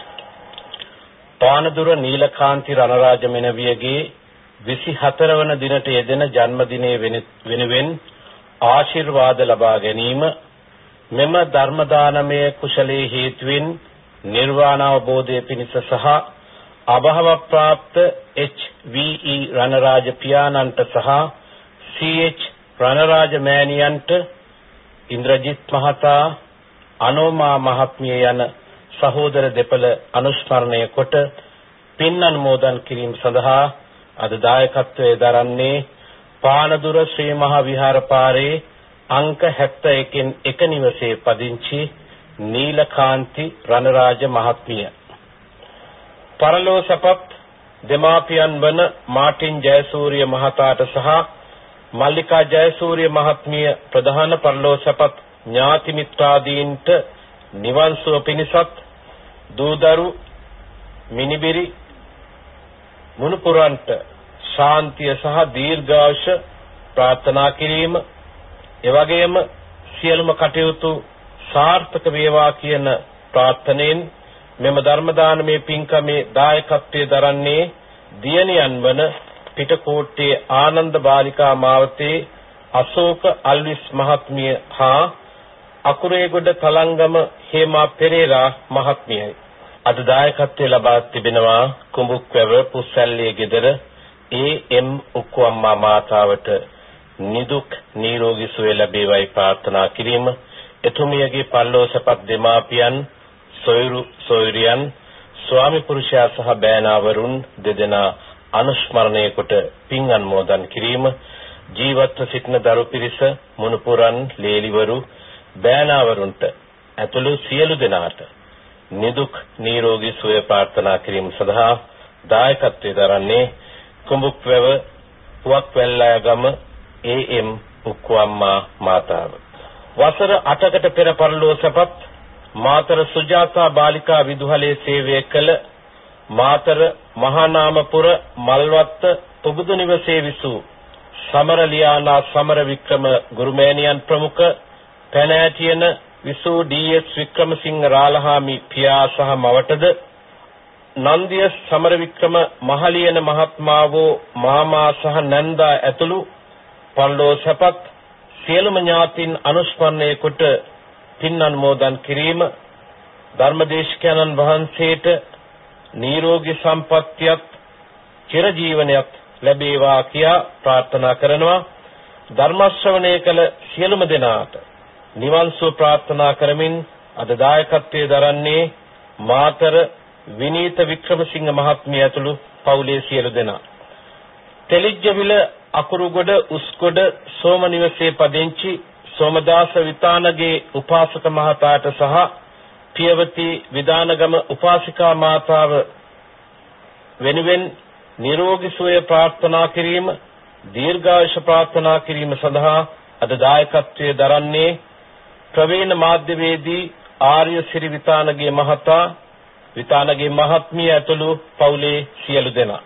පානදුර නීලකාන්ති රණරාජ මෙනවියගේ 24 වන දිනට යෙදෙන ජන්මදිනයේ වෙනුවෙන් ආශිර්වාද ලබා ගැනීම මෙම ධර්ම දානමය කුසලයේ හේතුවෙන් නිර්වාණ අවබෝධය පිණිස සහ අභව ප්‍රාප්ත HVE රණරාජ පියාණන්ට සහ CH රණරාජ මෑණියන්ට ඉන්ද්‍රජිත් මහතා අනෝමා මහත්මිය යන සහෝදර දෙපළ අනුස්මරණය කොට පින් අනුමෝදන් කිරීම සඳහා අද දායකත්වයේ දරන්නේ පානදුර ශ්‍රී මහා විහාරපාරේ අංක 71න් එක නිවසේ පදිංචි නීලකාන්ති රණරාජ මහත්මිය. පරලෝසපත් දෙමාපියන් වන මාටින් ජයසූරිය මහතාට සහ මල්ලිකා ජයසූරිය මහත්මිය ප්‍රධාන පරලෝසපත් ඥාති මිත්‍රාදීන්ට නිවන් සුව පිණිසත් දූදරු මිනිබිරි මුණුපුරන්ට ශාන්තිය සහ දීර්ඝායුෂ ප්‍රාර්ථනා කිරීම එවැගේම සියලුම කටයුතු සාර්ථක වේවා කියන ප්‍රාර්ථනෙන් මෙම ධර්ම දානමේ පින්කමේ දායකත්වයේ දරන්නේ දියණියන් වන පිටකෝට්ටේ ආනන්ද බාලිකා මාවතේ අශෝක අල්විස් මහත්මිය හා අකුරේගොඩ තලංගම හේමා පෙරේරා මහත්මියයි. අද දායකත්වයේ ලබා තිබෙනවා කුඹුක්වැව පුස්සල්ලේ ගෙදර AM උක්කම්මා මාතාවට නිදුක් නිරෝගී සුවය ලැබේවයි ප්‍රාර්ථනා කිරීම. එතුමියගේ පල්ලෝසපත් දෙමාපියන් සොයුරු සොයුරියන් ස්වාමි පුරුෂයා සහ බෑනාවරුන් දෙදෙනා අනුස්මරණය කොට පින් අනුමෝදන් කිරීම. ජීවත්ව සිටින දරු පිරිස මුණුපුරන් ලේලිවරු බෑනාවරුන්ට ඇතුළු සියලු දෙනාට නිදුක් නිරෝගී සුවය ප්‍රාර්ථනා කිරීම සඳහා දායකත්වයේ දරන්නේ කුඹුක්වැව පුවක්වැල්ලාගම AM උක්කම්මා මාතාව. වසර 8කට පෙර පරලෝසපත් මාතර සුජාතා බාලිකා විදුහලේ සේවය කළ මාතර මහානාමපුර මල්වත්ත පුබුදු නිවසේ විසූ සමරලියානා සමර වික්‍රම ගුරුමෑණියන් ප්‍රමුඛ පැනෑටියන විසූ DS වික්‍රමසිංහ රාලහාමි පියා සහ මවටද නන්දිය සමර වික්‍රම මහලියන මහත්මාවෝ මාමා සහ නන්දා ඇතුළු පල්ලෝසපත් සියලුම ඥාතීන් අනුස්මරණය කොට පින් අනුමෝදන් කිරීම ධර්මදේශකයන්න් වහන්සේට නිරෝගී සම්පත්තියත් චිරජීවනයත් ලැබේවා කියා ප්‍රාර්ථනා කරනවා. ධර්ම ශ්‍රවණය කළ සියලුම දෙනාට නිවන් සුව ප්‍රාර්ථනා කරමින් අද දායකත්වයේ දරන්නේ මාතර විනීත වික්‍රමසිංහ මහත්මිය ඇතුළු පවුලේ සියලු දෙනා. තෙලිජ්ජවිල අකුරුගොඩ උස්ගොඩ සෝම නිවසේ පදිංචි සෝමදාස විතානගේ උපාසක මහතාට සහ පියවති විදානගම උපාසිකා මාතාව වෙනුවෙන් නිරෝගී සුවය ප්‍රාර්ථනා කිරීම දීර්ඝායුෂ ප්‍රාර්ථනා කිරීම සඳහා අද දායකත්වයේ දරන්නේ ප්‍රවීණ මාධ්‍යවේදී ආර්ය සිරි විතානගේ මහතා විතානගේ මහත්මිය ඇතුළු පවුලේ සියලු දෙනා.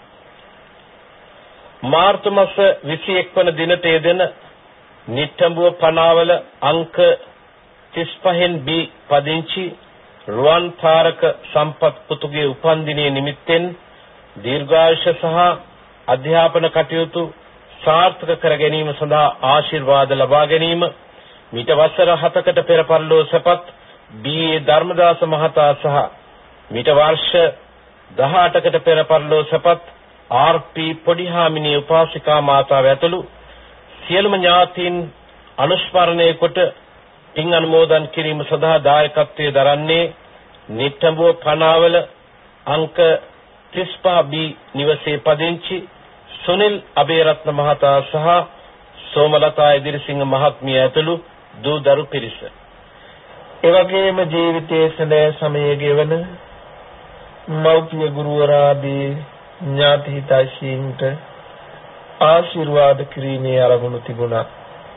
මාර්තු මාස 21 වන දිනට යෙදෙන නිට්ටඹුව පනාවල අංක 35 B පදිංචි රුවන් තාරක සම්පත් පුතුගේ උපන්දිනයේ නිමිත්තෙන් දීර්ඝායුෂ සහ අධ්‍යාපන කටයුතු සාර්ථක කර ගැනීම සඳහා ආශිර්වාද ලබා ගැනීම මීට වසර 7කට පෙර පරිලෝසපත් බී.ඒ. ධර්මදාස මහතා සහ මීට වර්ෂ 18කට පෙර පරිලෝසපත් ආර්.පී. පොඩිහාමිනී උපාසිකා මාතාව ඇතුළු සියලුම ඥාතීන් අනුස්මරණය කොට පින් අනුමෝදන් කිරීම සඳහා දායකත්වයේ දරන්නේ නිට්ටඹුව පනාවල අංක 35 B නිවසේ පදිංචි සුනිල් අබේරත්න මහතා සහ සෝමලතා ඉදිරිසිංහ මහත්මිය ඇතුළු දූ දරු පිරිස. ඒ වගේම ජීවිතයේ සැලෑ සමයේ ගෙවන මෞපිය ගුරුවරාදී ඥාති හිතයිසින්ට ආශිර්වාද කිරීමේ ආරමුණු තිබුණා.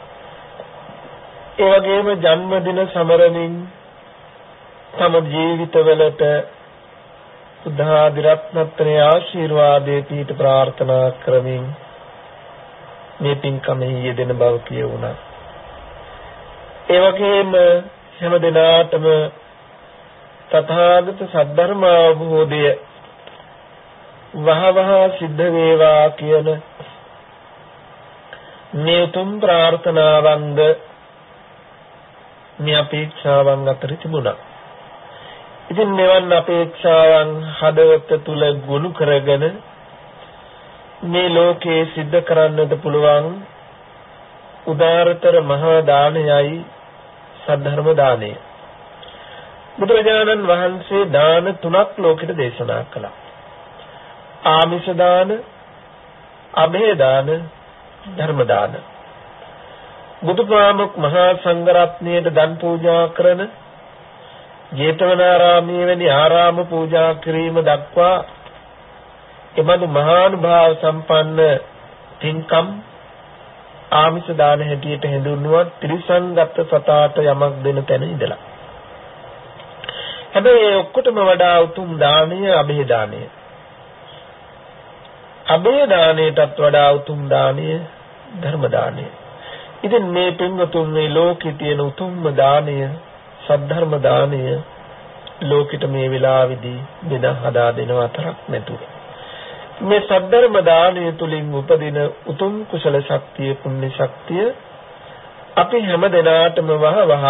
ඒ වගේම ජන්මදින සමරමින් තම ජීවිතවලට සුද්ධාදිරත්නත්‍රයේ ආශිර්වාදයේ පීඨ ප්‍රාර්ථනා කරමින් මේ පින්කමෙහි යෙදෙන බව කියුණා. ඒ වගේම හැම දිනාටම තථාගත සද්ධර්ම අවබෝධය වහවහ සිද්ධ වේවා කියන මේ උතුම් ප්‍රාර්ථනාවන්ද මේ අපේක්ෂාවන් අතර තිබුණා. ඉතින් මෙවන් අපේක්ෂාවන් හදවත තුල ගොනු කරගෙන මේ ලෝකේ සිද්ධ කරන්නට පුළුවන් උදාරතර මහා දානයයි සද්ධර්ම දානය. බුදුරජාණන් වහන්සේ දාන තුනක් ලෝකෙට දේශනා කළා. ආමිෂ දාන, අභය දාන, ධර්ම දාන. බුදුපාමොක් මහා සංඝරත්නයට දන් පූජා කරන ජේතවනාරාමයේ වැනි ආරාම පූජා කිරීම දක්වා එබඳු මහානුභාව සම්පන්න පින්කම් ආමිෂ දාන හැටියට හඳුන්වුවත් ත්‍රිසංගත සතාට යමක් දෙන තැන ඉඳලා. හැබැයි ඔක්කොටම වඩා උතුම් දානය අභය දානය. අභය දානයටත් වඩා උතුම් දානය ධර්ම දානය. ඉතින් මේ පින්වතුන් මේ ලෝකේ තියෙන උතුම්ම දානය සද්ධර්ම දානය ලෝකෙට මේ වෙලාවේදී බෙදා හදා දෙනව අතරක් නැතුව මේ සද්ධර්ම දානය තුලින් උපදින උතුම් කුසල ශක්තිය පුණ්‍ය ශක්තිය අපි හැම දිනාටම වහවහ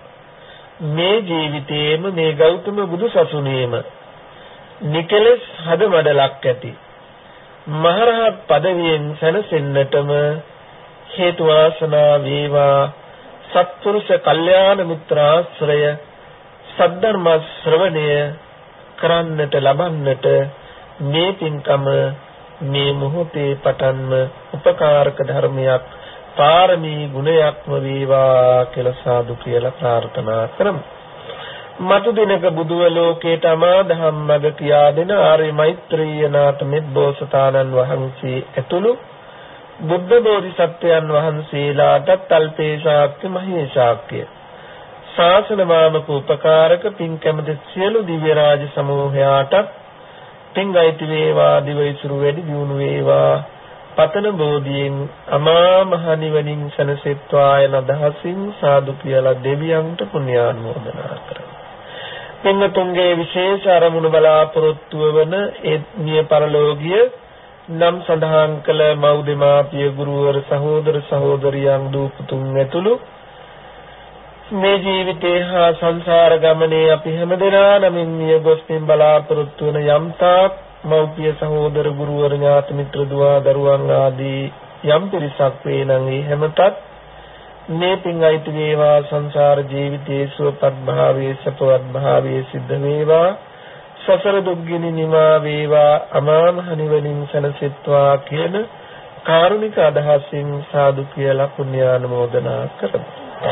මේ ජීවිතයේම මේ ගෞතම බුදු සසුනේම නිකලස් හදවඩලක් ඇති මහරහත් පදවියෙන් සැනසෙන්නටම හේතු වාසනා වේවා. සත්පුරුෂ කල්යාණ මිත්‍රාශ්‍රය සද්ධර්ම ශ්‍රවණය කරන්නට ලබන්නට මේ පින්කම මේ මොහොතේ පටන්ම උපකාරක ධර්මයක් පාරමී ගුණයක්ම වේවා කියලා සාදු කියලා ප්‍රාර්ථනා කරමු. මතු දිනක බුදුව ලෝකේට අමාදහම් මඟ කියා දෙන ආර්ය මෛත්‍රීය නාථ මෙත්බෝසතාණන් වහන්සේ ඇතුළු බුද්ධ බෝධිසත්වයන් වහන්සේලාට අල්පේ ශාක්‍ය මහේ ශාක්‍ය ශාසන වාමක උපකාරක පින් කැමති සියලු දිව්‍ය රාජ සමූහයාට පින් අයිති වේවා. දිවයිසුරු වැඩි දියුණු වේවා. පතන බෝධියෙන් අමා මහ නිවනින් සැනසෙත්වා යන අදහසින් සාදු කියලා දෙවියන්ට පුණ්‍යානුමෝදනා කරමු. පින්වතුන්ගේ විශේෂ අරමුණු බලාපොරොත්තුව වන ඒ නිය පරලෝකීය නම් සඳහන් කළ මව්දෙමාපිය ගුරුවර සහෝදර සහෝදරියන් දූ පුතුන් ඇතුළු මේ ජීවිතේ හා සංසාර ගමනේ අපි හැමදෙනා නමින් මිය ගොස් පින් බලාපොරොත්තු වන යම්තාක් මව්පිය සහෝදර ගුරුවර ඥාති මිත්‍ර දුවා දරුවන් ආදී යම් පිරිසක් වේ නම් ඒ හැමතත් මේ පින් අයිති වේවා. සංසාර ජීවිතයේ සුවපත් භාවයේ සපවත් භාවයේ සිද්ධ වේවා. සසර දුක්ගිනි නිමා වේවා. අමා මහ නිවනින් සැනසෙත්වා කියන කාරුණික අදහසින් සාදු කියලා පුණ්‍යානුමෝදනා කරමු.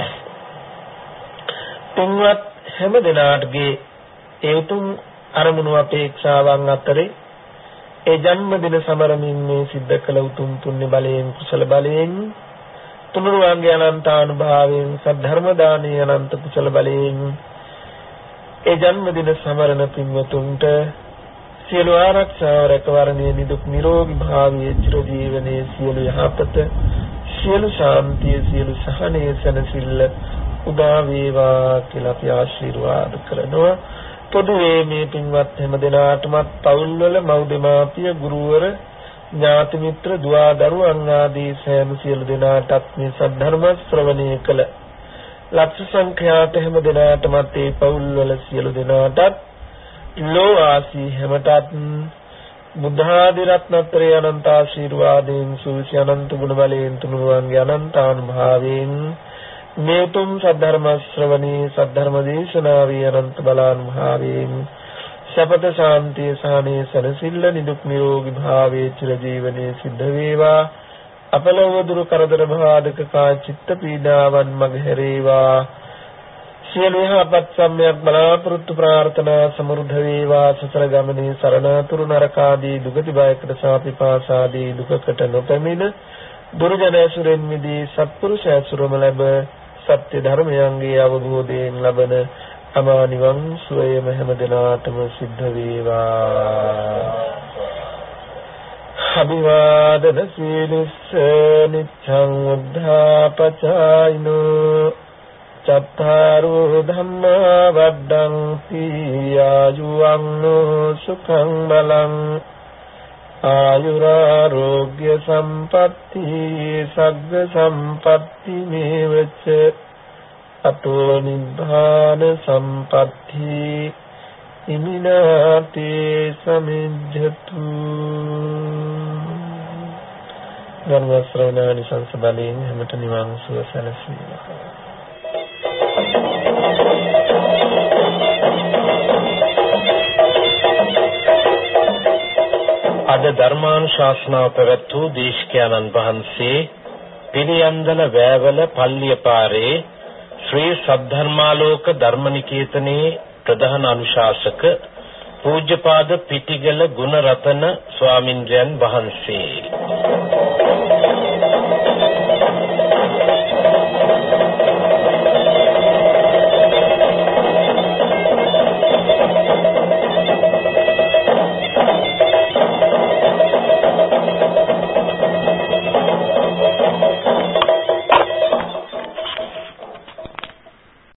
තුන්වත් හැම දිනාටගේ ඒ උතුම් අරමුණු අපේක්ෂාවන් අතරේ ඒ ජන්මදින සමරමින් මේ සිද්ධ කළ උතුම් පුණ්‍ය බලයෙන් කුසල බලයෙන් තුනුරුවන්ගේ අනන්ත අනුභවයෙන් සද්ධර්ම දානීය අනන්ත කුසල බලයෙන් ඒ ජන්මදින සමරන පින්වතුන්ට සියලු ආරක්ෂාව රැකවරණයේ නිදුක් නිරෝගී භාවයේ චිරජීවනයේ සියලු යහපත සියලු ශාන්තිය සියලු සහනය සැනසෙල්ල උදා වේවා කියලා අපි ආශිර්වාද කරනවා. පොදුවේ මේ පින්වත් හැම දෙනාටම පවුල්වල මව් දෙමාපිය ගුරුවර ඥාති මිත්‍ර දුවා දරුවන් ආදී සෑම සියලු දෙනාටත් මේ සද්ධර්ම ශ්‍රවණය කළ ලක්ෂ සංඛ්‍යාත හැම දෙනාටම ඒ පවුල්වල සියලු දෙනාටත් ලෝ ආසී හැමතත් බුද්ධ ආදී රත්නත්‍රය අනන්ත ආශිර්වාදයෙන් සුවිසි අනන්ත ගුණ බලයෙන් තුනුරුවන්ගේ අනන්ත අනුභවයෙන් මේ තුම් සද්ධර්ම ශ්‍රවණී සද්ධර්ම දේශනාවේ අනන්ත බලානුභවයෙන් සපත ශාන්තිය සහනේ සනසිල්ල නිදුක් නිරෝගී භාවයේ චිරජීවනයේ සිද්ධ වේවා. අපලව දුරු කරදර බාධක කා චිත්ත පීඩාවන් මගහැරේවා. සියලු යහපත් සම්‍යක් බලාපොරොත්තු ප්‍රාර්ථනා සමෘද්ධ වේවා. සසර ගමනේ සරණාතුරු නරකාදී දුගති බයකට සාපිපාසාදී දුකකට නොපැමිණ දුර්ජන ඇසුරෙන් මිදී සත්පුරුෂ ඇසුරම ලැබ සත්‍ය ධර්මයන්ගේ අවබෝධයෙන් ලබන අමා නිවන් සුවයම හැම දිනාටම සිද්ධ වේවා. අභිවාදන සීලස්ස නිච්ඡං උද්ධාපචායිනෝ චත්තාරෝ ධම්මා වද්දන්ති ආයුවන්නෝ සුඛං බලං ආයුරාෝග්‍ය සම්පatti සග්ග සම්පatti මේවච අතෝ නිබ්බාන සම්පatti ඉමිනාතේ සමිජ්ජතු. ධර්ම ශ්‍රවණානි සංසබලයෙන් හැමත නිවන් සුව සැලසේවා. අද ධර්මානුශාසනාව පැවැත් වූ දේශකයන්න් වහන්සේ පිළියන්දල වැවල පල්ලියපාරේ ශ්‍රී සද්ධර්මාලෝක ධර්මනිකේතනයේ ප්‍රධාන අනුශාසක පූජ්‍යපාද පිටිගල ගුණරතන ස්වාමින්ද්‍රයන් වහන්සේ